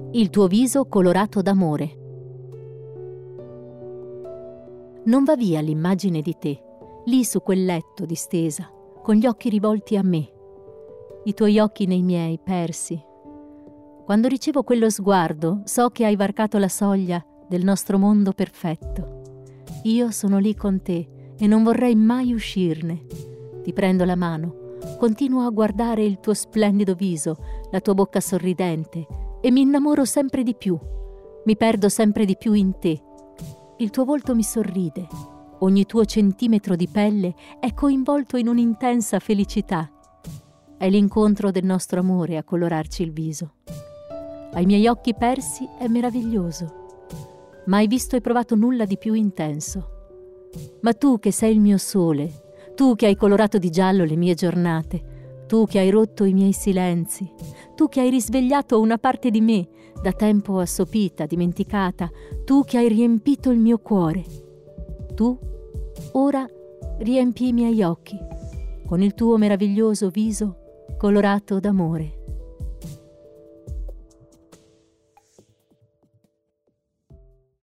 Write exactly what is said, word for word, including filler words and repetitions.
Il tuo viso colorato d'amore. Non va via l'immagine di te, lì su quel letto distesa, con gli occhi rivolti a me. I tuoi occhi nei miei, persi. Quando ricevo quello sguardo, so che hai varcato la soglia del nostro mondo perfetto. Io sono lì con te e non vorrei mai uscirne. Ti prendo la mano, continuo a guardare il tuo splendido viso, la tua bocca sorridente, e mi innamoro sempre di più. Mi perdo sempre di più in te. Il tuo volto mi sorride. Ogni tuo centimetro di pelle è coinvolto in un'intensa felicità. È l'incontro del nostro amore a colorarci il viso. Ai miei occhi persi è meraviglioso. Mai visto e provato nulla di più intenso. Ma tu che sei il mio sole, tu che hai colorato di giallo le mie giornate, tu che hai rotto i miei silenzi, tu che hai risvegliato una parte di me, da tempo assopita, dimenticata, tu che hai riempito il mio cuore. Tu, ora, riempi i miei occhi, con il tuo meraviglioso viso colorato d'amore.